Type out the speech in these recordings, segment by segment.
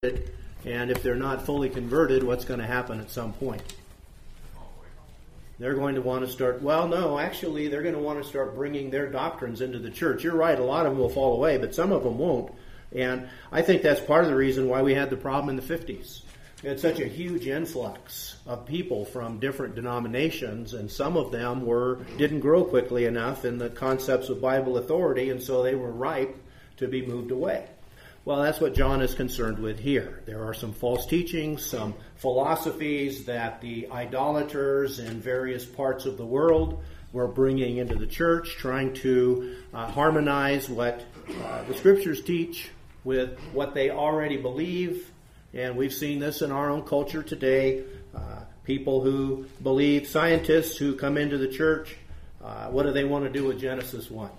and if they're not fully converted, what's going to happen at some point? They're going to want to start, they're going to want to start bringing their doctrines into the church. You're right, a lot of them will fall away, but some of them won't. And I think that's part of the reason why we had the problem in the 50s. We had such a huge influx of people from different denominations, and some of them didn't grow quickly enough in the concepts of Bible authority, and so they were ripe to be moved away. Well, that's what John is concerned with here. There are some false teachings, some philosophies that the idolaters in various parts of the world were bringing into the church, trying to harmonize what the Scriptures teach with what they already believe. And we've seen this in our own culture today. People who believe, scientists who come into the church, what do they want to do with Genesis 1?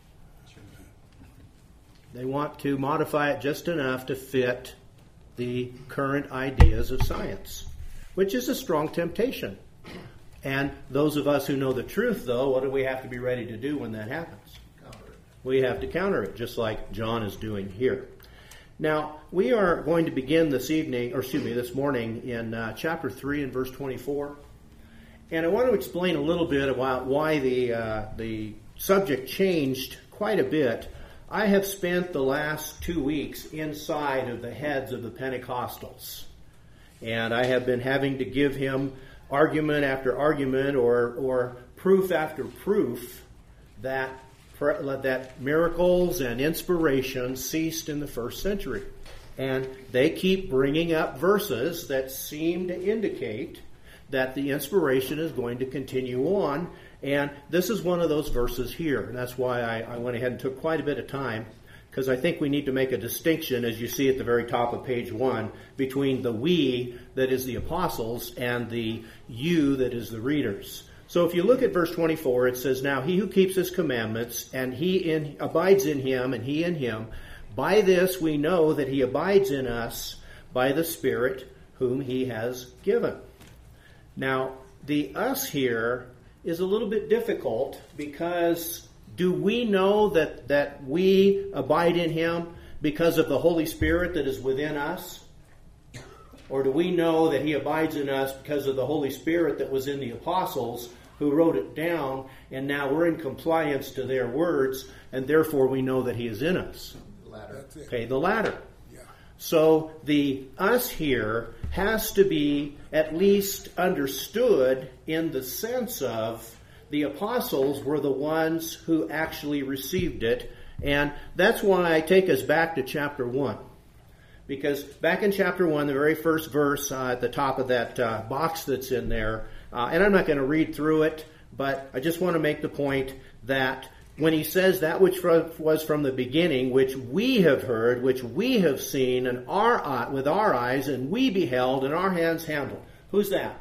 They want to modify it just enough to fit the current ideas of science, which is a strong temptation. And those of us who know the truth, though, what do we have to be ready to do when that happens? We have to counter it, just like John is doing here. Now, we are going to begin this morning in chapter 3 and verse 24. And I want to explain a little bit about why the subject changed quite a bit. I have spent the last 2 weeks inside of the heads of the Pentecostals. And I have been having to give him argument after argument or proof after proof that miracles and inspiration ceased in the first century. And they keep bringing up verses that seem to indicate that the inspiration is going to continue on. And this is one of those verses here. And that's why I went ahead and took quite a bit of time, because I think we need to make a distinction, as you see at the very top of page 1, between the we, that is the apostles, and the you, that is the readers. So if you look at verse 24, it says, "Now he who keeps his commandments, and abides in him, and he in him, by this we know that he abides in us by the Spirit whom he has given." Now, the us here is a little bit difficult, because do we know that we abide in him because of the Holy Spirit that is within us? Or do we know that he abides in us because of the Holy Spirit that was in the apostles who wrote it down, and now we're in compliance to their words, and therefore we know that he is in us? The latter. Okay, the latter. Yeah. So the us here has to be at least understood in the sense of the apostles were the ones who actually received it, and that's why I take us back to chapter 1. Because back in chapter 1, the very first verse at the top of that box that's in there, and I'm not going to read through it, but I just want to make the point that when he says that which was from the beginning, which we have heard, which we have seen and with our eyes, and we beheld, and our hands handled. Who's that?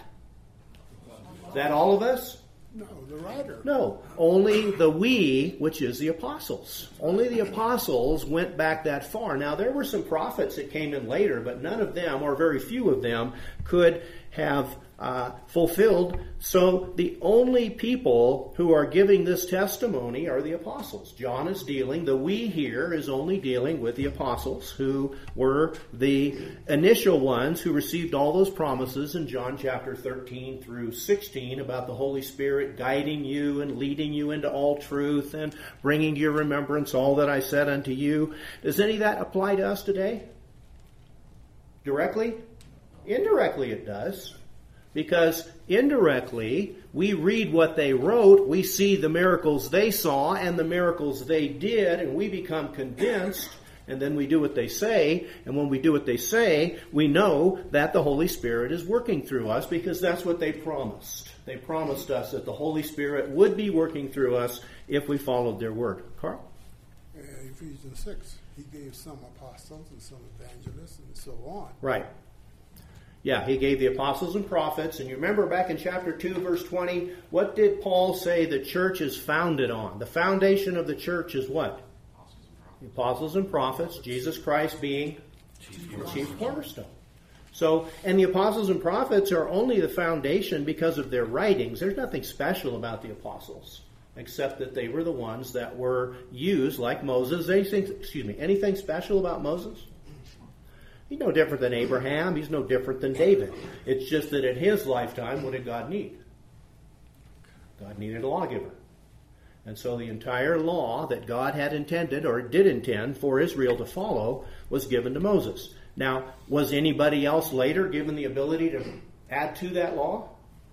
Is that all of us? No, the writer. No, only the we, which is the apostles. Only the apostles went back that far. Now, there were some prophets that came in later, but none of them, or very few of them, could have fulfilled. So the only people who are giving this testimony are the apostles. John is the we here is only dealing with the apostles, who were the initial ones who received all those promises in John chapter 13 through 16 about the Holy Spirit guiding you and leading you into all truth and bringing to your remembrance all that I said unto you. Does any of that apply to us today? Directly? Indirectly it does. Because indirectly, we read what they wrote, we see the miracles they saw and the miracles they did, and we become convinced, and then we do what they say, and when we do what they say, we know that the Holy Spirit is working through us, because that's what they promised. They promised us that the Holy Spirit would be working through us if we followed their word. Carl? Ephesians 6, he gave some apostles and some evangelists and so on. Right. Yeah, he gave the apostles and prophets. And you remember back in chapter 2, verse 20, what did Paul say the church is founded on? The foundation of the church is what? The apostles and prophets, Jesus Christ being the chief cornerstone. So, and the apostles and prophets are only the foundation because of their writings. There's nothing special about the apostles, except that they were the ones that were used, like Moses. Anything special about Moses? He's no different than Abraham. He's no different than David. It's just that in his lifetime, what did God need? God needed a lawgiver. And so the entire law that God had intended, or did intend, for Israel to follow was given to Moses. Now, was anybody else later given the ability to add to that law?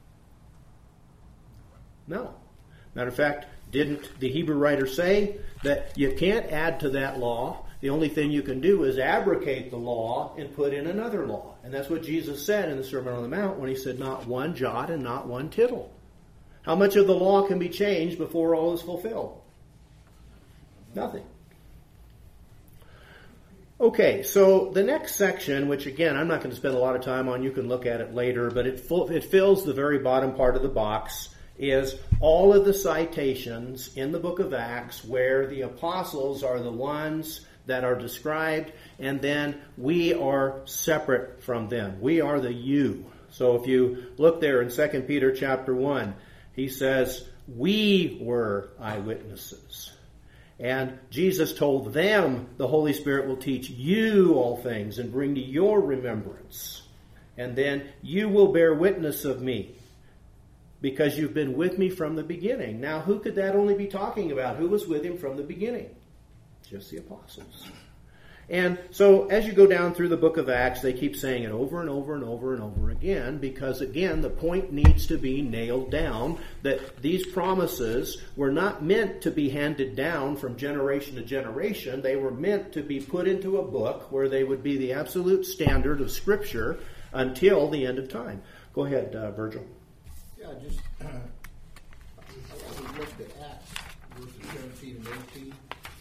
No. Matter of fact, didn't the Hebrew writer say that you can't add to that law? The only thing you can do is abrogate the law and put in another law. And that's what Jesus said in the Sermon on the Mount when he said, not one jot and not one tittle. How much of the law can be changed before all is fulfilled? Nothing. Okay, so the next section, which again I'm not going to spend a lot of time on, you can look at it later, but it fills the very bottom part of the box, is all of the citations in the book of Acts where the apostles are the ones that are described, and then we are separate from them. We are the you. So if you look there in 2 Peter chapter 1, he says, we were eyewitnesses. And Jesus told them, the Holy Spirit will teach you all things and bring to your remembrance. And then you will bear witness of me, because you've been with me from the beginning. Now, who could that only be talking about? Who was with him from the beginning? Just the apostles. And so as you go down through the book of Acts, they keep saying it over and over and over and over again, because again, the point needs to be nailed down that these promises were not meant to be handed down from generation to generation. They were meant to be put into a book where they would be the absolute standard of Scripture until the end of time. Go ahead, Virgil. Yeah, just I looked at Acts verses 17 and 18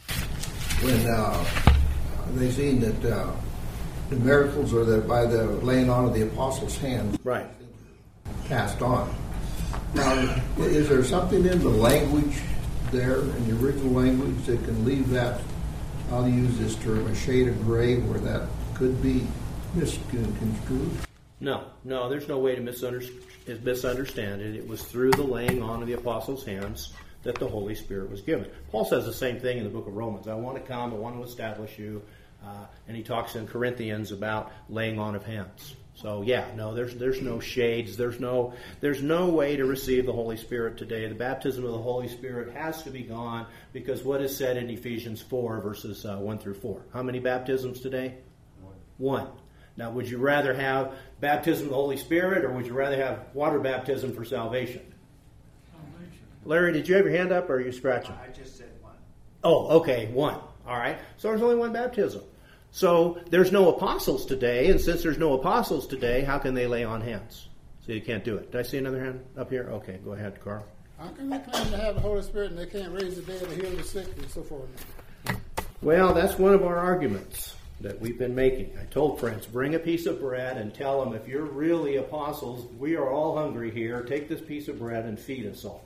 when they seen that the miracles are that by the laying on of the apostles' hands, right, passed on. Now, is there something in the language there, in the original language, that can leave that, I'll use this term, a shade of gray, where that could be misconstrued? No, there's no way to misunderstand it. It was through the laying on of the apostles' hands that the Holy Spirit was given. Paul says the same thing in the book of Romans. I want to come, I want to establish you. And he talks in Corinthians about laying on of hands. So there's no shades. There's no way to receive the Holy Spirit today. The baptism of the Holy Spirit has to be gone, because what is said in Ephesians 4 verses 1 through 4. How many baptisms today? One. Now, would you rather have baptism of the Holy Spirit, or would you rather have water baptism for salvation? Larry, did you have your hand up, or are you scratching? I just said one. Oh, okay, one. All right. So there's only one baptism. So there's no apostles today, and since there's no apostles today, how can they lay on hands? So you can't do it. Did I see another hand up here? Okay, go ahead, Carl. How can they claim to have the Holy Spirit and they can't raise the dead or heal the sick and so forth? Well, that's one of our arguments that we've been making. I told friends, bring a piece of bread and tell them, if you're really apostles, we are all hungry here. Take this piece of bread and feed us all.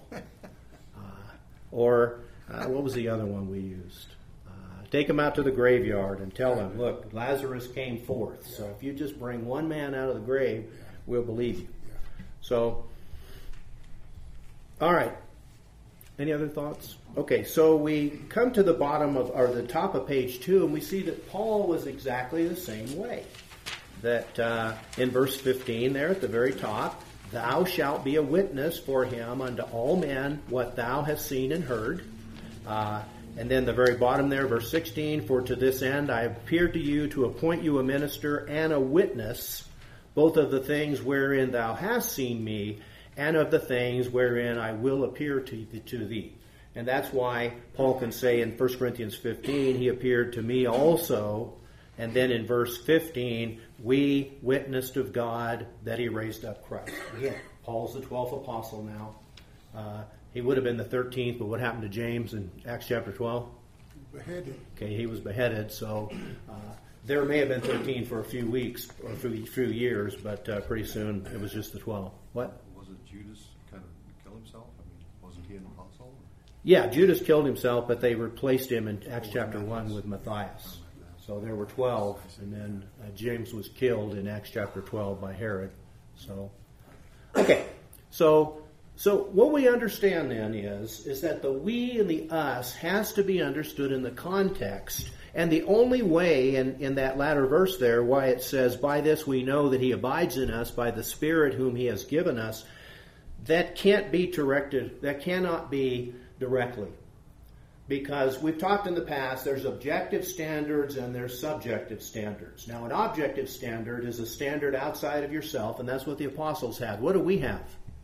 What was the other one we used? Take them out to the graveyard and tell them, look, Lazarus came forth. So if you just bring one man out of the grave, we'll believe you. So, all right. Any other thoughts? Okay, so we come to the bottom of, or the top of page 2, and we see that Paul was exactly the same way. That in verse 15 there at the very top, thou shalt be a witness for him unto all men what thou hast seen and heard. And then the very bottom there, verse 16, for to this end I have appeared to you to appoint you a minister and a witness, both of the things wherein thou hast seen me, and of the things wherein I will appear to thee. And that's why Paul can say in 1 Corinthians 15, he appeared to me also. And then in verse 15, we witnessed of God that he raised up Christ. Again, Paul's the 12th apostle now. He would have been the 13th, but what happened to James in Acts chapter 12? Beheaded. Okay, he was beheaded, so there may have been 13 for a few weeks or a few years, but pretty soon it was just the 12. What? Wasn't Judas kind of kill himself? I mean, wasn't he an apostle? Yeah, Judas killed himself, but they replaced him in Acts chapter 1 with Matthias. So there were 12, and then James was killed in Acts chapter 12 by Herod. So, okay, so what we understand then is that the we and the us has to be understood in the context And the only way in that latter verse there, why it says, by this we know that he abides in us, by the Spirit whom he has given us, that can't be directed, that cannot be directly. Because we've talked in the past, there's objective standards and there's subjective standards. Now, an objective standard is a standard outside of yourself, and that's what the apostles had. What do we have?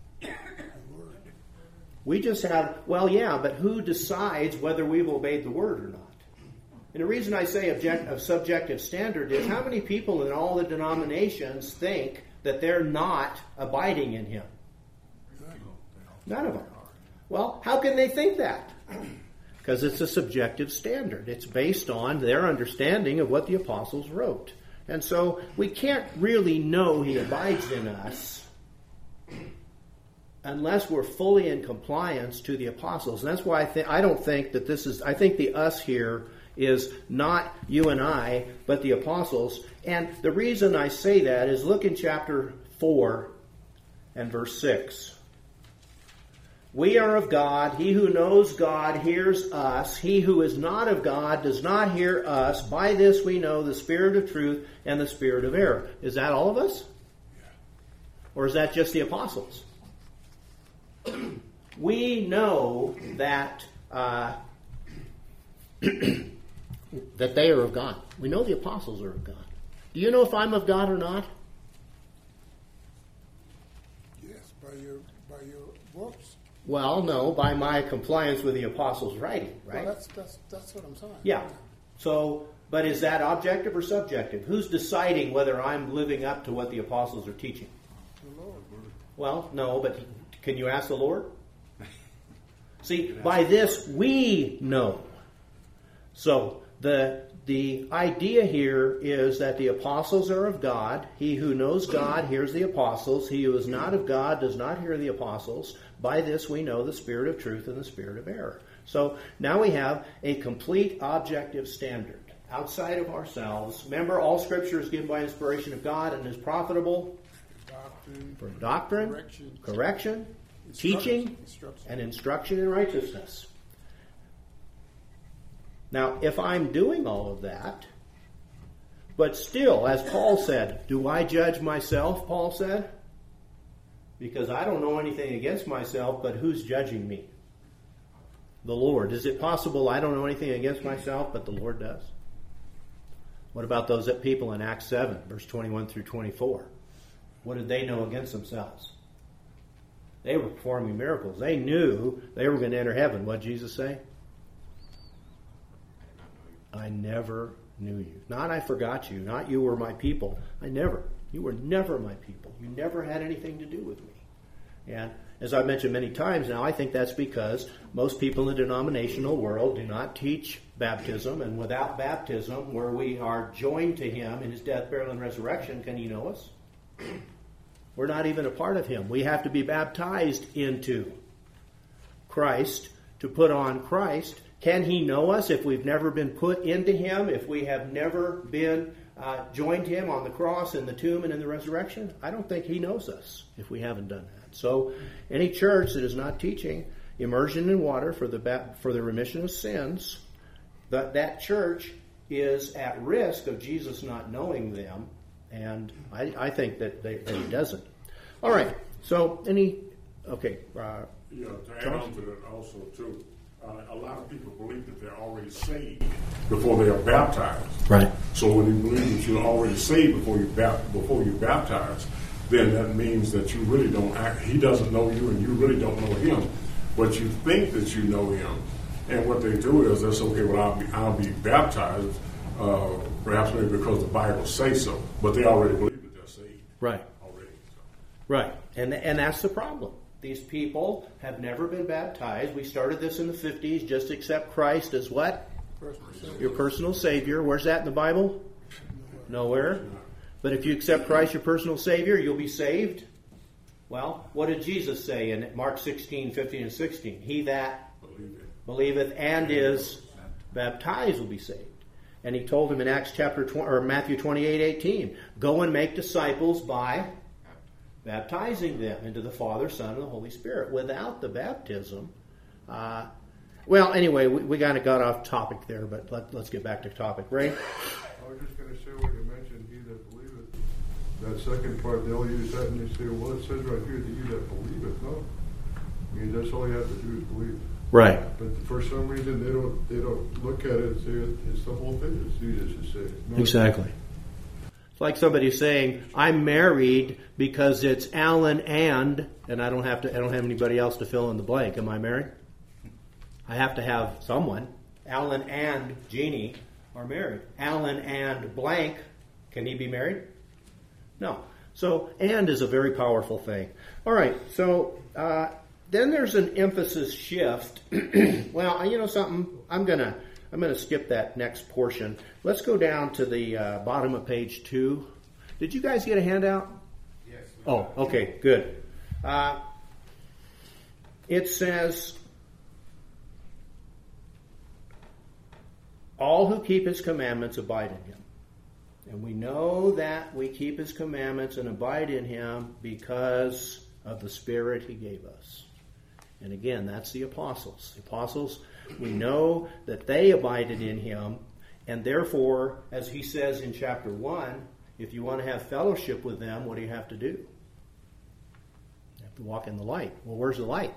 We just have, well, yeah, but who decides whether we've obeyed the word or not? And the reason I say subjective standard is how many people in all the denominations think that they're not abiding in him? None of them. Well, how can they think that? Because it's a subjective standard. It's based on their understanding of what the apostles wrote. And so we can't really know he abides in us unless we're fully in compliance to the apostles. And that's why I don't think that this is, I think the us here is not you and I, but the apostles. And the reason I say that is look in chapter 4 and verse 6. We are of God. He who knows God hears us. He who is not of God does not hear us. By this we know the spirit of truth and the spirit of error. Is that all of us? Or is that just the apostles? We know that that they are of God. We know the apostles are of God. Do you know if I'm of God or not? Yes, by your works. Well, no, by my compliance with the apostles' writing, right? Well, that's what I'm saying. Yeah. So, but is that objective or subjective? Who's deciding whether I'm living up to what the apostles are teaching? The Lord. Well, no, but can you ask the Lord? See, by this we know. So the idea here is that the apostles are of God. He who knows God hears the apostles. He who is not of God does not hear the apostles. By this we know the spirit of truth and the spirit of error. So now we have a complete objective standard outside of ourselves. Remember, all Scripture is given by inspiration of God and is profitable for doctrine, correction, teaching, and instruction in righteousness. Now, if I'm doing all of that, but still, as Paul said, do I judge myself, Paul said? Because I don't know anything against myself, but who's judging me? The Lord. Is it possible I don't know anything against myself, but the Lord does? What about those people in Acts 7, verse 21 through 24? What did they know against themselves? They were performing miracles. They knew they were going to enter heaven. What did Jesus say? I never knew you. Not I forgot you. Not you were my people. You were never my people. You never had anything to do with me. And as I've mentioned many times now, I think that's because most people in the denominational world do not teach baptism. And without baptism, where we are joined to him in his death, burial, and resurrection, can he know us? We're not even a part of him. We have to be baptized into Christ to put on Christ. Can he know us if we've never been put into him, if we have never been joined him on the cross, in the tomb, and in the resurrection? I don't think he knows us if we haven't done that. So any church that is not teaching immersion in water for the remission of sins, that church is at risk of Jesus not knowing them, and I think that he doesn't. All right. So okay. To add on to that also too. A lot of people believe that they're already saved before they are baptized. Right. So when you believe that you're already saved before you're baptized, then that means that you really don't he doesn't know you and you really don't know him. But you think that you know him. And what they do is that's okay, well, I'll be baptized, perhaps maybe because the Bible says so. But they already believe that they're saved. Right. Already. So. Right. And that's the problem. These people have never been baptized. We started this in the 50s. Just accept Christ as what? Your personal Savior. Where's that in the Bible? Nowhere. But if you accept Christ your personal Savior, you'll be saved. Well, what did Jesus say in Mark 16, 15, and 16? He that believeth and is baptized will be saved. And he told him in Matthew 28, 18, go and make disciples by baptizing them into the Father, Son, and the Holy Spirit. Without the baptism, Well, anyway, we kind of got off topic there, but let's get back to topic. Ray? I was just going to say when you mentioned he that believeth, that second part, they'll use that and they say, well, it says right here that you that believeth. No. I mean, that's all you have to do is believe. Right. But for some reason, they don't look at it and say it's the whole thing. It's Jesus is saying. No. Exactly. It's like somebody saying, I'm married because it's Alan and I don't have anybody else to fill in the blank. Am I married? I have to have someone. Alan and Jeannie are married. Alan and blank, can he be married? No. So, and is a very powerful thing. All right, so then there's an emphasis shift. Well, you know something? I'm gonna skip that next portion. Let's go down to the bottom of page 2. Did you guys get a handout? Yes. Oh, okay, good. It says, all who keep his commandments abide in him. And we know that we keep his commandments and abide in him because of the Spirit he gave us. And again, that's the apostles. The apostles, we know that they abided in him, and therefore, as he says in chapter 1, if you want to have fellowship with them, what do you have to do? You have to walk in the light. Well, where's the light?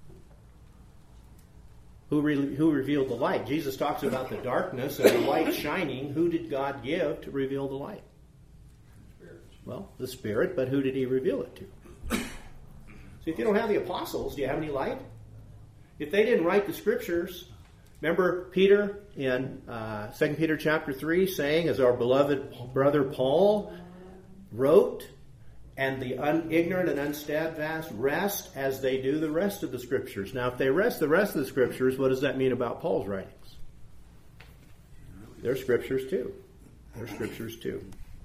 Who revealed the light? Jesus talks about the darkness and the light shining. Who did God give to reveal the light? Well, the Spirit, but who did he reveal it to? So if you don't have the apostles, do you have any light? If they didn't write the scriptures, remember Peter in 2 Peter chapter 3 saying, as our beloved brother Paul wrote, and the ignorant and unsteadfast rest as they do the rest of the scriptures. Now, if they rest the rest of the scriptures, what does that mean about Paul's writings? They're scriptures too. They're scriptures too.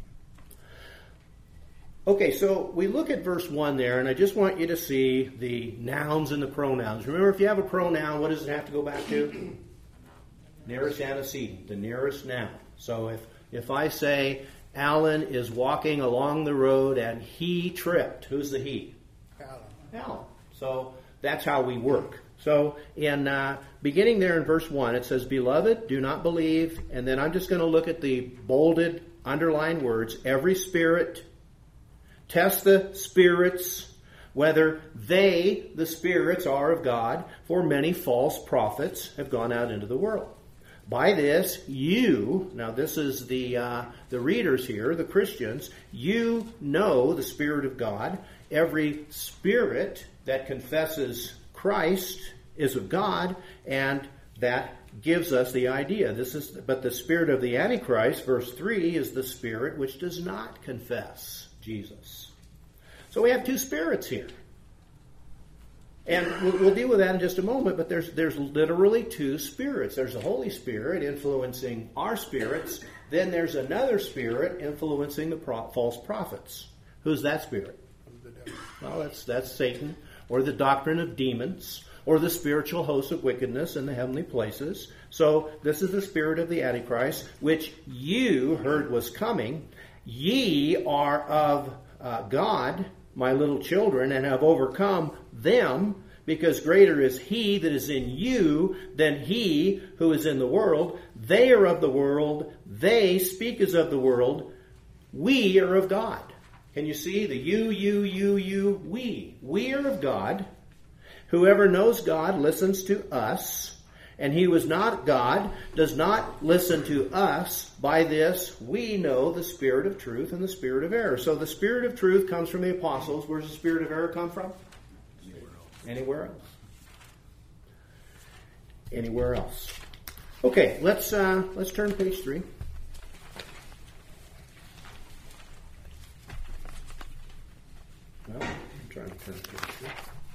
Okay, so we look at verse 1 there, and I just want you to see the nouns and the pronouns. Remember, if you have a pronoun, what does it have to go back to? Nearest antecedent, the nearest noun. So if I say, Alan is walking along the road and he tripped, who's the he? Alan. So that's how we work. So in beginning there in verse 1, it says, Beloved, do not believe, and then I'm just going to look at the bolded, underlined words, every spirit. Test the spirits, whether they, the spirits, are of God, for many false prophets have gone out into the world. By this, you, now this is the readers here, the Christians, you know the Spirit of God. Every spirit that confesses Christ is of God, and that gives us the idea. But the spirit of the Antichrist, verse 3, is the spirit which does not confess Jesus. So we have two spirits here. And we'll deal with that in just a moment, but there's literally two spirits. There's the Holy Spirit influencing our spirits. Then there's another spirit influencing the false prophets. Who's that spirit? Well, that's Satan, or the doctrine of demons, or the spiritual hosts of wickedness in the heavenly places. So this is the spirit of the Antichrist, which you heard was coming. Ye are of God, my little children, and have overcome them, because greater is he that is in you than he who is in the world. They are of the world. They speak as of the world. We are of God. Can you see the you, we? We are of God. Whoever knows God listens to us. And he who is not God does not listen to us. By this we know the spirit of truth and the spirit of error. So the spirit of truth comes from the apostles. Where's the spirit of error come from? Anywhere else. Anywhere else. Okay, let's turn to page 3. Well, I'm trying to turn to page 3.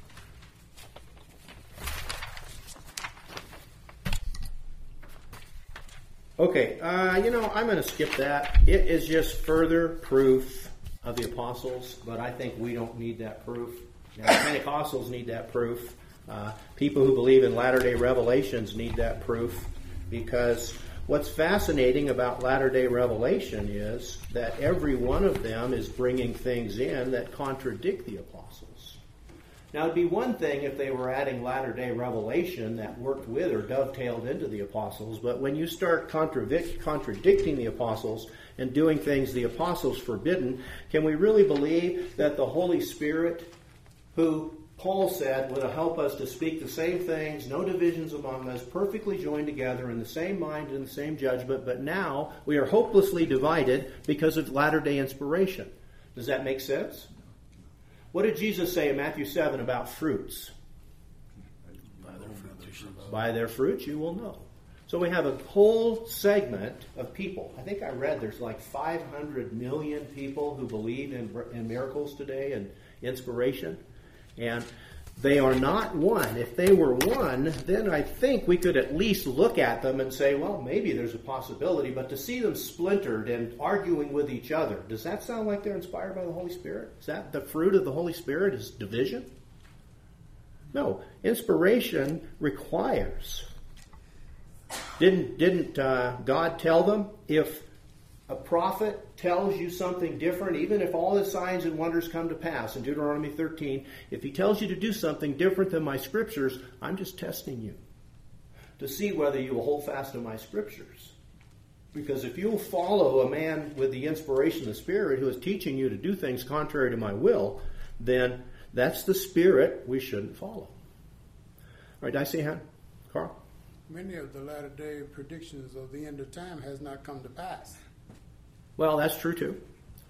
Okay, I'm going to skip that. It is just further proof of the apostles, but I think we don't need that proof. Pentecostals need that proof. People who believe in Latter-day Revelations need that proof, because what's fascinating about Latter-day Revelation is that every one of them is bringing things in that contradict the apostles. Now, it'd be one thing if they were adding latter-day revelation that worked with or dovetailed into the apostles, but when you start contradicting the apostles and doing things the apostles forbidden, can we really believe that the Holy Spirit, who Paul said would help us to speak the same things, no divisions among us, perfectly joined together in the same mind and the same judgment, but now we are hopelessly divided because of latter-day inspiration? Does that make sense? What did Jesus say in Matthew 7 about fruits? By their fruits you will know. So we have a whole segment of people. I think I read there's like 500 million people who believe in miracles today and inspiration. And they are not one. If they were one, then I think we could at least look at them and say, well, maybe there's a possibility. But to see them splintered and arguing with each other, does that sound like they're inspired by the Holy Spirit? Is that the fruit of the Holy Spirit is division? No. Inspiration requires. Didn't God tell them, if a prophet tells you something different, even if all his signs and wonders come to pass, in Deuteronomy 13, if he tells you to do something different than my scriptures, I'm just testing you to see whether you will hold fast to my scriptures. Because if you'll follow a man with the inspiration of the Spirit who is teaching you to do things contrary to my will, then that's the spirit we shouldn't follow. All right, did I see a hand? Carl? Many of the latter-day predictions of the end of time has not come to pass. Well, that's true too.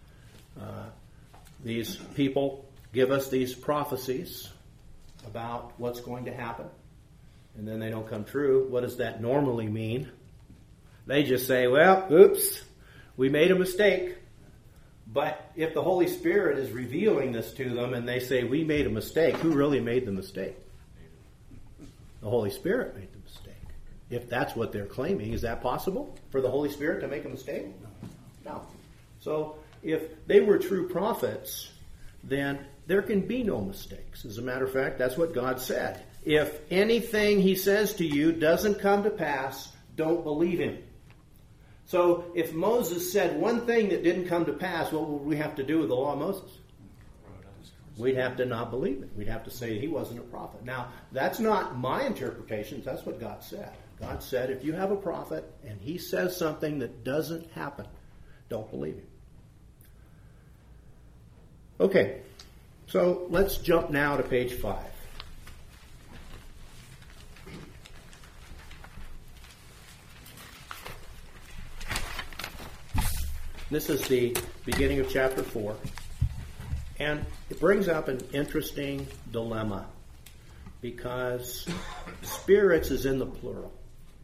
These people give us these prophecies about what's going to happen, and then they don't come true. What does that normally mean? They just say, well, oops, we made a mistake. But if the Holy Spirit is revealing this to them and they say, we made a mistake, who really made the mistake? The Holy Spirit made the mistake. If that's what they're claiming, is that possible for the Holy Spirit to make a mistake? No. So if they were true prophets, then there can be no mistakes. As a matter of fact, that's what God said. If anything he says to you doesn't come to pass, don't believe him. So if Moses said one thing that didn't come to pass, what would we have to do with the law of Moses? We'd have to not believe it. We'd have to say he wasn't a prophet. Now, that's not my interpretation. That's what God said. God said, if you have a prophet and he says something that doesn't happen, don't believe him. Okay, so let's jump now to page 5. This is the beginning of chapter 4. And it brings up an interesting dilemma because spirits is in the plural.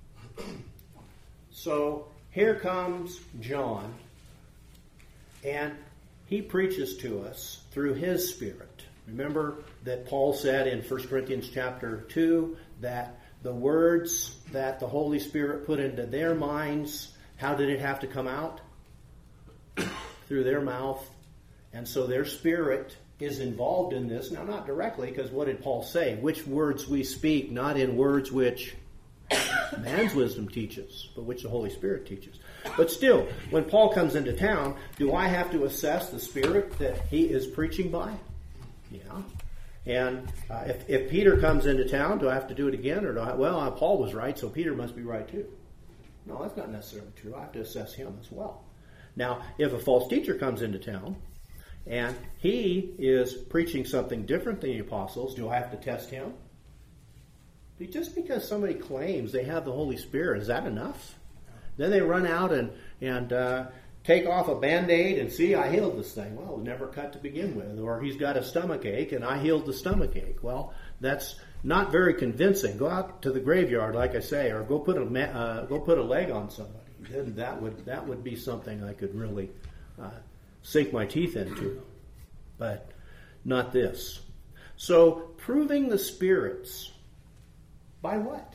So here comes John, and he preaches to us through his Spirit. Remember that Paul said in 1 Corinthians chapter 2 that the words that the Holy Spirit put into their minds, how did it have to come out? Through their mouth. And so their spirit is involved in this. Now, not directly, because what did Paul say? Which words we speak, not in words which man's wisdom teaches, but which the Holy Spirit teaches. But still, when Paul comes into town, do I have to assess the spirit that he is preaching by? Yeah. And if Peter comes into town, do I have to do it again? Or Paul was right, so Peter must be right too. No, that's not necessarily true. I have to assess him as well. Now, if a false teacher comes into town and he is preaching something different than the apostles, do I have to test him? Just because somebody claims they have the Holy Spirit, is that enough? Then they run out and take off a Band-Aid and see, I healed this thing. Well, it was never cut to begin with. Or he's got a stomach ache and I healed the stomach ache. Well, that's not very convincing. Go out to the graveyard, like I say, or go put a leg on somebody. Then that would be something I could really sink my teeth into. But not this. So, proving the spirits. By what?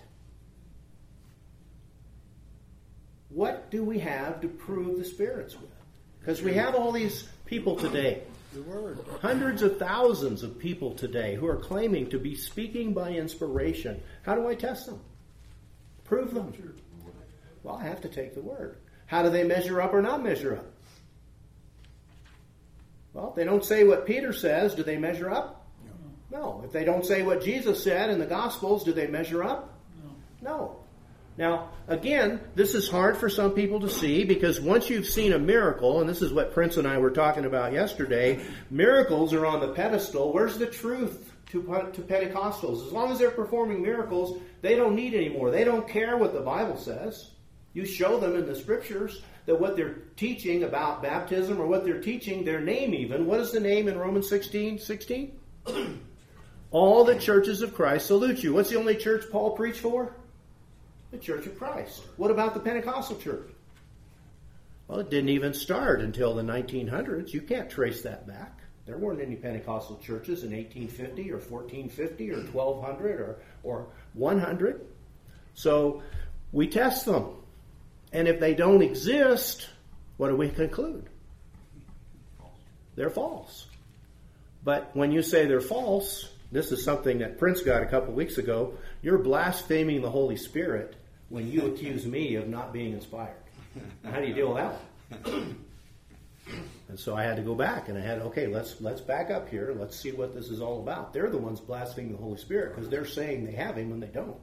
What do we have to prove the spirits with? Because we have all these people today. The Word. Hundreds of thousands of people today who are claiming to be speaking by inspiration. How do I test them? Prove them. Well, I have to take the Word. How do they measure up or not measure up? Well, if they don't say what Peter says, do they measure up? No. If they don't say what Jesus said in the Gospels, do they measure up? No. Now, again, this is hard for some people to see because once you've seen a miracle, and this is what Prince and I were talking about yesterday, miracles are on the pedestal. Where's the truth to Pentecostals? As long as they're performing miracles, they don't need any more. They don't care what the Bible says. You show them in the Scriptures that what they're teaching about baptism or what they're teaching, their name even. What is the name in Romans 16:16? All the churches of Christ salute you. What's the only church Paul preached for? The Church of Christ. What about the Pentecostal church? Well, it didn't even start until the 1900s. You can't trace that back. There weren't any Pentecostal churches in 1850 or 1450 or 1200 or 100. So we test them. And if they don't exist, what do we conclude? They're false. But when you say they're false, this is something that Prince got a couple weeks ago, you're blaspheming the Holy Spirit when you accuse me of not being inspired. Now, how do you deal with that one? And so I had to go back and I had, okay, let's back up here. Let's see what this is all about. They're the ones blaspheming the Holy Spirit because they're saying they have him when they don't.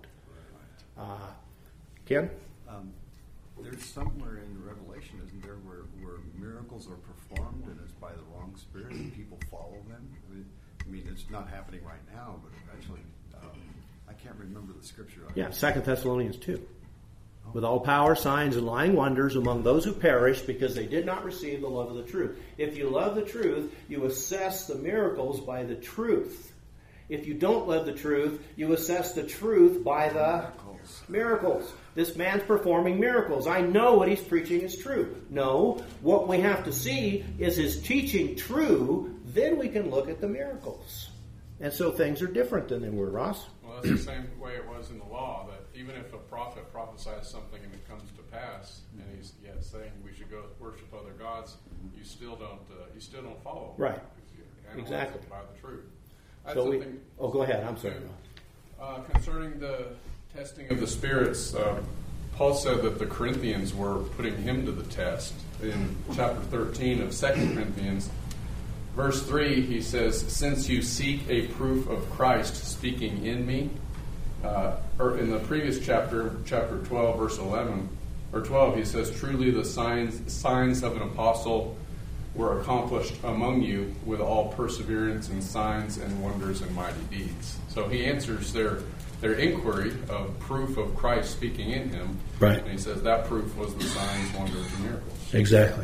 Ken? There's somewhere in Revelation, isn't there, where miracles are performed and it's by the wrong spirit and people follow them? I mean, it's not happening right now, but eventually, I can't remember the scripture. Yeah, 2 Thessalonians 2. With all power, signs, and lying wonders among those who perish because they did not receive the love of the truth. If you love the truth, you assess the miracles by the truth. If you don't love the truth, you assess the truth by the miracles. This man's performing miracles. I know what he's preaching is true. No, what we have to see is his teaching true, then we can look at the miracles. And so things are different than they were, Ross. Well, that's the same way it was in the law, that even if a prophet prophesies something and it comes to pass, and he's yet saying we should go worship other gods, you still don't follow him. Right. Exactly. By the truth. So go ahead. I'm sorry. Concerning the testing of the spirits, Paul said that the Corinthians were putting him to the test. In chapter 13 of 2 Corinthians, verse 3, he says, since you seek a proof of Christ speaking in me, or in the previous chapter 12, verse 11, or 12, he says, truly the signs of an apostle were accomplished among you with all perseverance and signs and wonders and mighty deeds. So he answers their inquiry of proof of Christ speaking in him. Right. And he says that proof was the signs, wonders, and miracles. Exactly.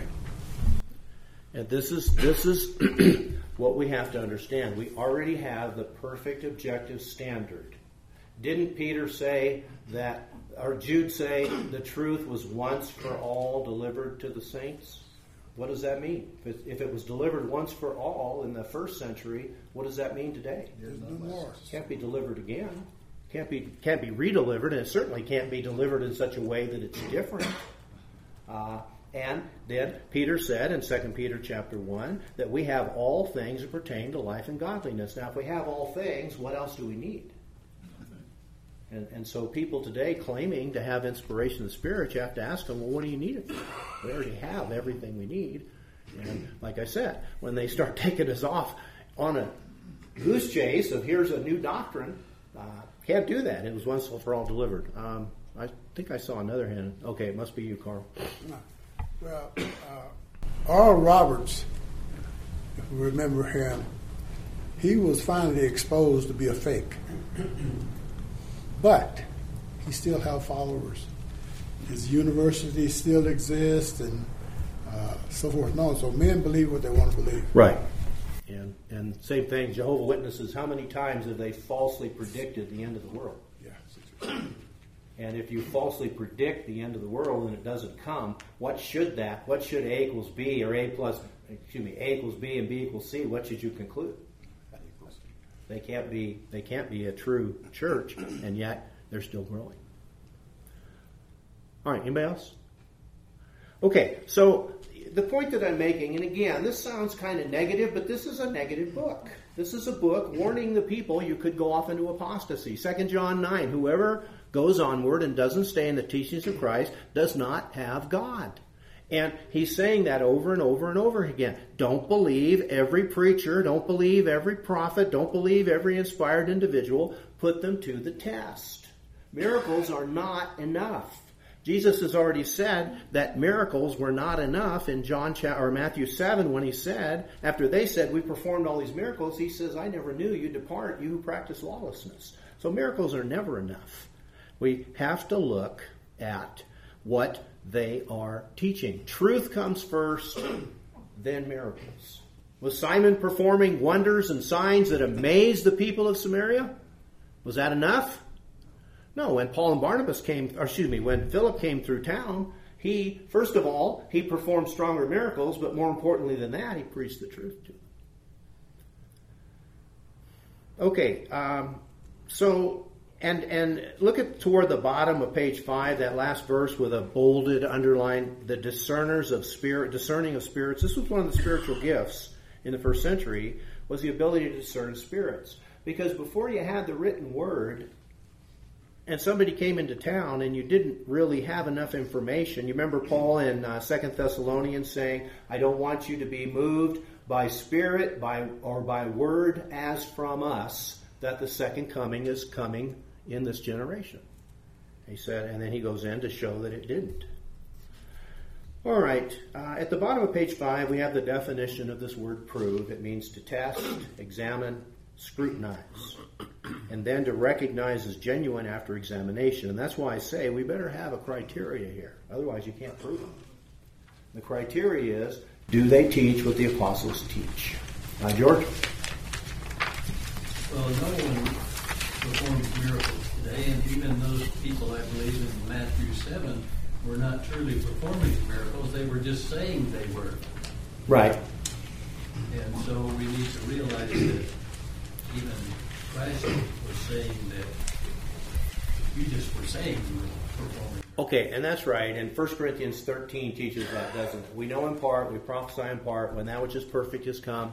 And this is what we have to understand. We already have the perfect objective standard. Didn't Peter say that, or Jude say, the truth was once for all delivered to the saints? What does that mean? If it was delivered once for all in the first century, what does that mean today? It can't be delivered again. Can't be redelivered, and it certainly can't be delivered in such a way that it's different. And then Peter said in 2 Peter chapter 1 that we have all things that pertain to life and godliness. Now, if we have all things, what else do we need? And so people today claiming to have inspiration of the Spirit, you have to ask them, well, what do you need it for? We already have everything we need. And like I said, when they start taking us off on a goose chase of here's a new doctrine, can't do that. It was once for all delivered. I think I saw another hand. Okay, it must be you, Carl. Well, Oral Roberts, if you remember him, he was finally exposed to be a fake. But he still have followers. His university still exists and so forth and on. So men believe what they want to believe. Right. And same thing, Jehovah's Witnesses, how many times have they falsely predicted the end of the world? Yeah. And if you falsely predict the end of the world and it doesn't come, what should A equals B or A equals B and B equals C, what should you conclude? They can't be a true church, and yet they're still growing. All right, anybody else? Okay, so the point that I'm making, and again, this sounds kind of negative, but this is a negative book. This is a book warning the people you could go off into apostasy. 2 John 9, whoever goes onward and doesn't stay in the teachings of Christ does not have God. And he's saying that over and over and over again. Don't believe every preacher, don't believe every prophet, don't believe every inspired individual. Put them to the test. Miracles are not enough. Jesus has already said that miracles were not enough in Matthew 7 when he said, after they said, we performed all these miracles, he says, I never knew you, depart, you who practice lawlessness. So miracles are never enough. We have to look at what they are teaching. Truth comes first, then miracles. Was Simon performing wonders and signs that amazed the people of Samaria? Was that enough? No, when when Philip came through town, first of all, he performed stronger miracles, but more importantly than that, he preached the truth to them. Okay, and look at toward the bottom of page 5, that last verse with a bolded, underlined, the discerning of spirits. This was one of the spiritual gifts in the first century, was the ability to discern spirits. Because before you had the written word, and somebody came into town and you didn't really have enough information. You remember Paul in 2 Thessalonians saying, I don't want you to be moved by spirit or by word as from us, that the second coming is coming in this generation. He said, and then he goes in to show that it didn't. All right, at the bottom of page 5, we have the definition of this word prove. It means to test, examine, scrutinize, and then to recognize as genuine after examination. And that's why I say we better have a criteria here. Otherwise, you can't prove them. The criteria is, do they teach what the apostles teach? George? Well, no one performs miracles today, and even those people, I believe, in Matthew 7 were not truly performing miracles. They were just saying they were. Right. And so we need to realize that even Christ was saying that you just were saying you were performing. Okay, and that's right. And 1 Corinthians 13 teaches that, doesn't it? We know in part, we prophesy in part, when that which is perfect has come.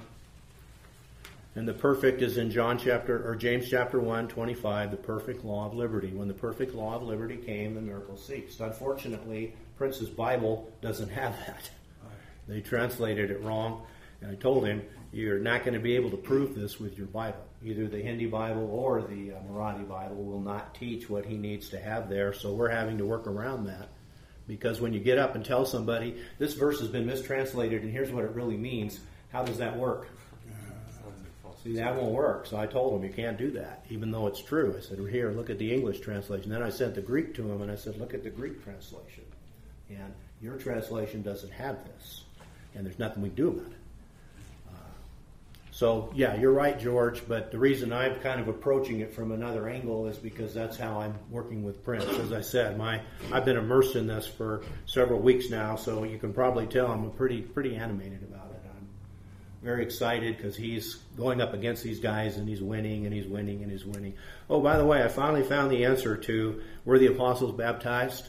And the perfect is in James chapter 1, 25, the perfect law of liberty. When the perfect law of liberty came, the miracle ceased. Unfortunately, Prince's Bible doesn't have that. They translated it wrong. And I told him, you're not going to be able to prove this with your Bible. Either the Hindi Bible or the Marathi Bible will not teach what he needs to have there. So we're having to work around that. Because when you get up and tell somebody, this verse has been mistranslated and here's what it really means, how does that work? See, that won't work. So I told him, you can't do that, even though it's true. I said, here, look at the English translation. Then I sent the Greek to him, and I said, look at the Greek translation. And your translation doesn't have this. And there's nothing we can do about it. So, yeah, you're right, George, but the reason I'm kind of approaching it from another angle is because that's how I'm working with Prince. As I said, I've been immersed in this for several weeks now, so you can probably tell I'm pretty animated about it. I'm very excited because he's going up against these guys, and he's winning, and he's winning, and he's winning. Oh, by the way, I finally found the answer to, were the apostles baptized?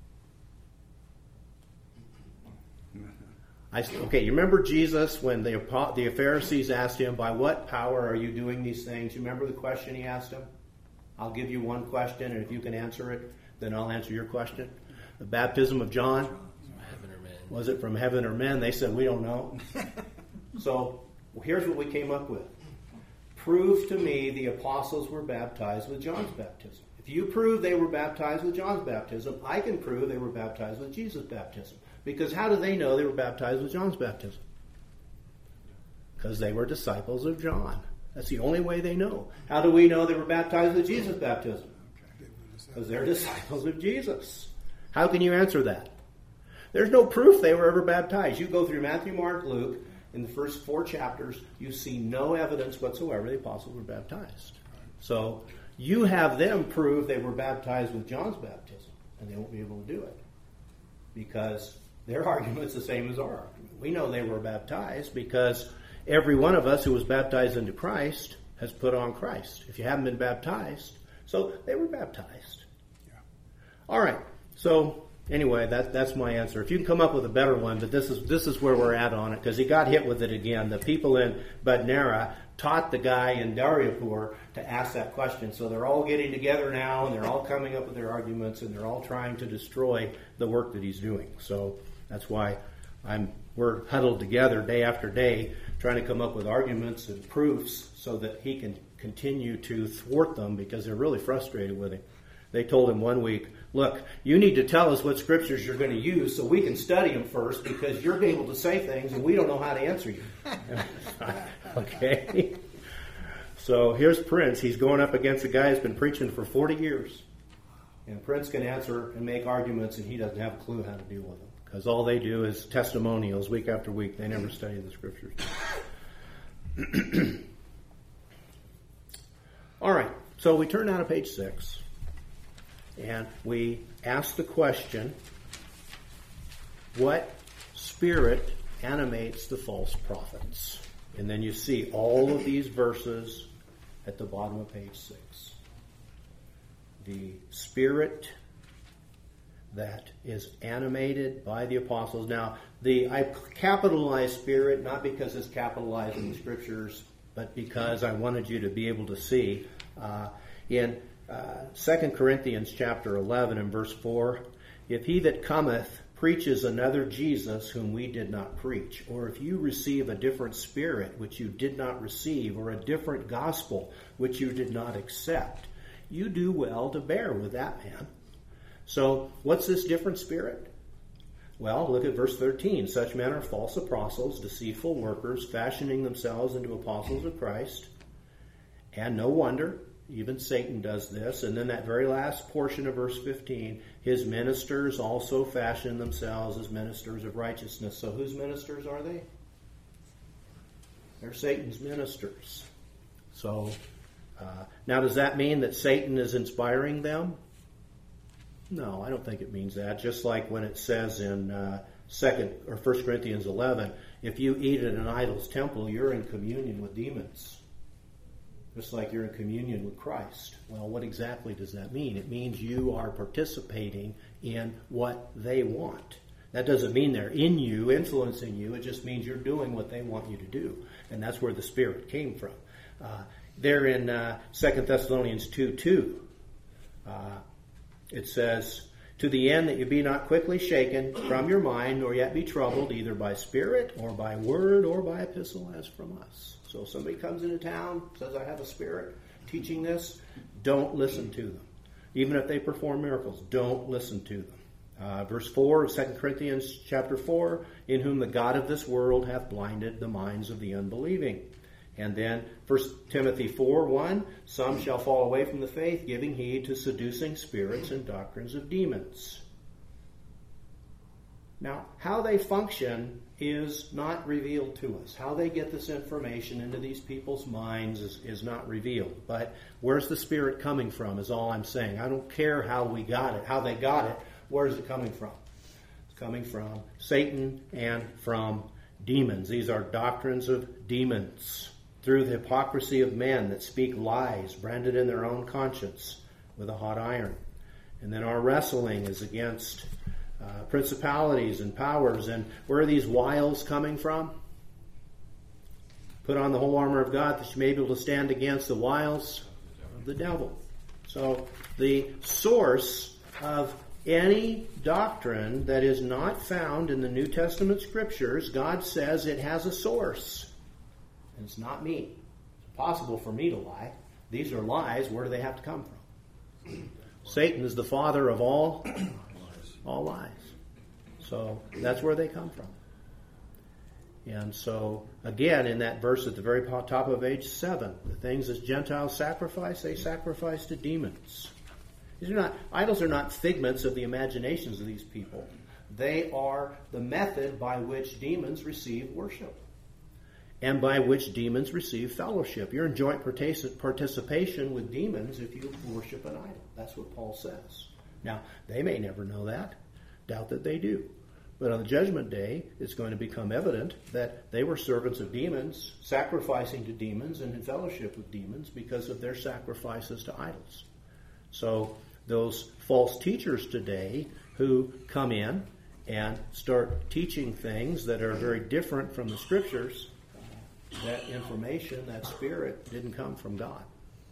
Okay, you remember Jesus when the Pharisees asked him, by what power are you doing these things? You remember the question he asked him? I'll give you one question, and if you can answer it, then I'll answer your question. The baptism of John? Heaven or men. Was it from heaven or men? They said, we don't know. So here's what we came up with. Prove to me the apostles were baptized with John's baptism. If you prove they were baptized with John's baptism, I can prove they were baptized with Jesus' baptism. Because how do they know they were baptized with John's baptism? Because they were disciples of John. That's the only way they know. How do we know they were baptized with Jesus' baptism? Because they're disciples of Jesus. How can you answer that? There's no proof they were ever baptized. You go through Matthew, Mark, Luke, in the first 4 chapters, you see no evidence whatsoever the apostles were baptized. So you have them prove they were baptized with John's baptism, and they won't be able to do it. Because their argument's the same as our argument. We know they were baptized because every one of us who was baptized into Christ has put on Christ. If you haven't been baptized, so they were baptized. Yeah. All right. So anyway, that's my answer. If you can come up with a better one, but this is where we're at on it because he got hit with it again. The people in Badnera taught the guy in Daryapur to ask that question. So they're all getting together now, and they're all coming up with their arguments, and they're all trying to destroy the work that he's doing. So That's why we're huddled together day after day trying to come up with arguments and proofs so that he can continue to thwart them, because they're really frustrated with him. They told him one week, look, you need to tell us what scriptures you're going to use so we can study them first, because you're able to say things and we don't know how to answer you. Okay? So here's Prince. He's going up against a guy who's been preaching for 40 years. And Prince can answer and make arguments, and he doesn't have a clue how to deal with them, because all they do is testimonials week after week. They never study the scriptures. All right, so we turn now to page 6, and we ask the question, what spirit animates the false prophets? And then you see all of these verses at the bottom of page 6. The spirit that is animated by the apostles. Now, I capitalize spirit not because it's capitalized in the scriptures, but because I wanted you to be able to see. In 2 Corinthians chapter 11 and verse 4, if he that cometh preaches another Jesus whom we did not preach, or if you receive a different spirit which you did not receive, or a different gospel which you did not accept, you do well to bear with that man. So, what's this different spirit? Well, look at verse 13. Such men are false apostles, deceitful workers, fashioning themselves into apostles of Christ. And no wonder, even Satan does this. And then that very last portion of verse 15, his ministers also fashion themselves as ministers of righteousness. So whose ministers are they? They're Satan's ministers. So, now does that mean that Satan is inspiring them? No, I don't think it means that. Just like when it says in 1 Corinthians 11, if you eat at an idol's temple, you're in communion with demons. Just like you're in communion with Christ. Well, what exactly does that mean? It means you are participating in what they want. That doesn't mean they're in you, influencing you. It just means you're doing what they want you to do. And that's where the Spirit came from. There in 2 Thessalonians 2:2, it says, to the end that you be not quickly shaken from your mind, nor yet be troubled, either by spirit, or by word, or by epistle as from us. So if somebody comes into town, says, I have a spirit teaching this, don't listen to them. Even if they perform miracles, don't listen to them. Verse 4 of 2 Corinthians chapter 4, in whom the God of this world hath blinded the minds of the unbelieving. And then 1 Timothy 4:1, some shall fall away from the faith, giving heed to seducing spirits and doctrines of demons. Now, how they function is not revealed to us. How they get this information into these people's minds is not revealed. But where's the Spirit coming from is all I'm saying. I don't care how we got it, how they got it. Where is it coming from? It's coming from Satan and from demons. These are doctrines of demons. Through the hypocrisy of men that speak lies, branded in their own conscience with a hot iron. And then our wrestling is against principalities and powers. And where are these wiles coming from? Put on the whole armor of God that you may be able to stand against the wiles of the devil. So the source of any doctrine that is not found in the New Testament scriptures, God says it has a source. And it's not me. It's impossible for me to lie. These are lies. Where do they have to come from? Satan is the father of all lies. So that's where they come from. And so, again, in that verse at the very top of page 7, the things that Gentiles sacrifice, they sacrifice to demons. Idols are not figments of the imaginations of these people. They are the method by which demons receive worship, and by which demons receive fellowship. You're in joint participation with demons if you worship an idol. That's what Paul says. Now, they may never know that. Doubt that they do. But on the judgment day, it's going to become evident that they were servants of demons, sacrificing to demons and in fellowship with demons because of their sacrifices to idols. So those false teachers today who come in and start teaching things that are very different from the scriptures, that information, that spirit, didn't come from God.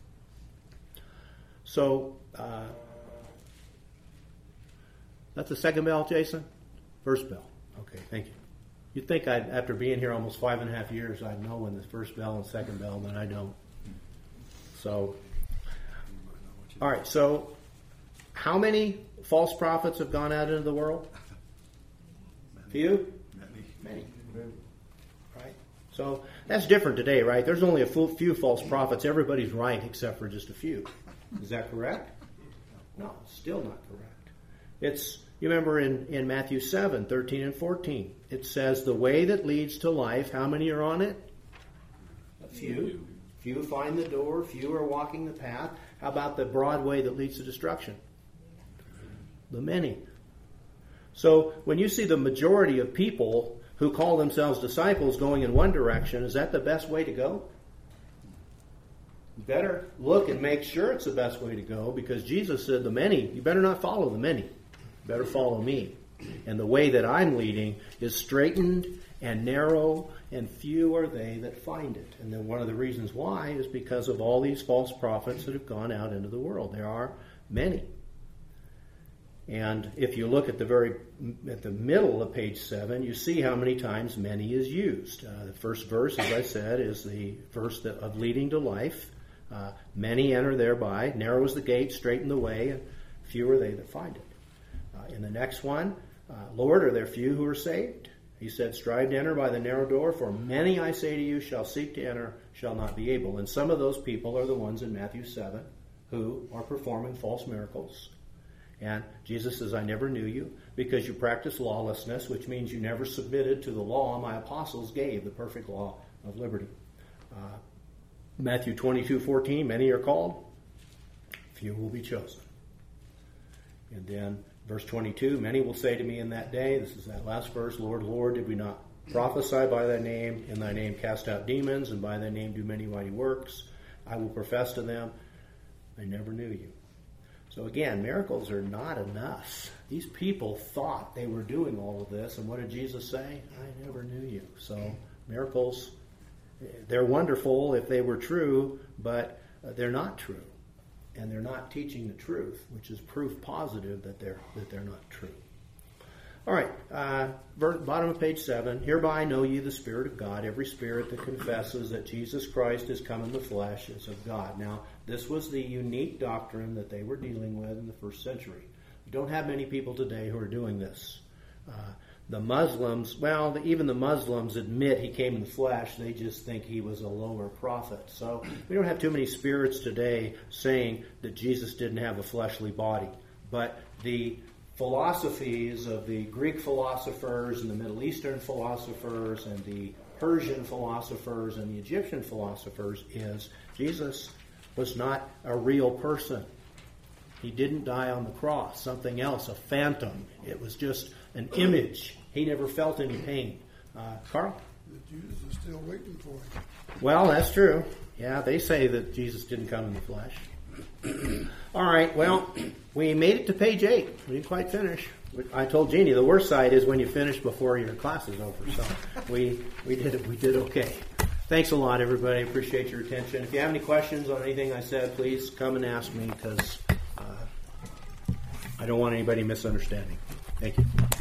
So, that's the second bell, Jason? First bell. Okay, thank you. You'd think after being here almost 5.5 years, I'd know when the first bell and second bell, but I don't. So, all right, so how many false prophets have gone out into the world? Few? Many. Right? So that's different today, right? There's only a few false prophets. Everybody's right except for just a few. Is that correct? No, still not correct. You remember in Matthew 7, 13 and 14, it says, the way that leads to life, how many are on it? A few. Few find the door, few are walking the path. How about the broad way that leads to destruction? The many. So when you see the majority of people who call themselves disciples going in one direction, is that the best way to go? You better look and make sure it's the best way to go, because Jesus said the many, you better not follow the many. You better follow me. And the way that I'm leading is straightened and narrow, and few are they that find it. And then one of the reasons why is because of all these false prophets that have gone out into the world. There are many. And if you look at the middle of page 7, you see how many times many is used. The first verse, as I said, is the verse of leading to life. Many enter thereby. Narrow is the gate, straighten the way, and few are they that find it. In the next one, Lord, are there few who are saved? He said, strive to enter by the narrow door, for many, I say to you, shall seek to enter, shall not be able. And some of those people are the ones in Matthew 7 who are performing false miracles. And Jesus says, I never knew you, because you practice lawlessness, which means you never submitted to the law my apostles gave, the perfect law of liberty. Matthew 22:14, many are called, few will be chosen. And then verse 22, many will say to me in that day, this is that last verse, Lord, Lord, did we not prophesy by thy name, in thy name cast out demons, and by thy name do many mighty works? I will profess to them, I never knew you. So again, miracles are not enough. These people thought they were doing all of this, and what did Jesus say? I never knew you. So miracles, they're wonderful if they were true, but they're not true. And they're not teaching the truth, which is proof positive that they're not true. All right, bottom of page 7. Hereby know ye the Spirit of God. Every spirit that confesses that Jesus Christ is come in the flesh is of God. Now, this was the unique doctrine that they were dealing with in the first century. We don't have many people today who are doing this. The Muslims, even the Muslims admit he came in the flesh. They just think he was a lower prophet. So we don't have too many spirits today saying that Jesus didn't have a fleshly body. But the philosophies of the Greek philosophers and the Middle Eastern philosophers and the Persian philosophers and the Egyptian philosophers is Jesus was not a real person. He didn't die on the cross. Something else, a phantom. It was just an image. He never felt any pain. Carl? The Jews are still waiting for him. Well, that's true. Yeah, they say that Jesus didn't come in the flesh. All right, well, we made it to page 8. We didn't quite finish. I told Jeannie the worst side is when you finish before your class is over. So we did okay. Thanks a lot, everybody. Appreciate your attention. If you have any questions on anything I said, please come and ask me, because I don't want anybody misunderstanding. Thank you.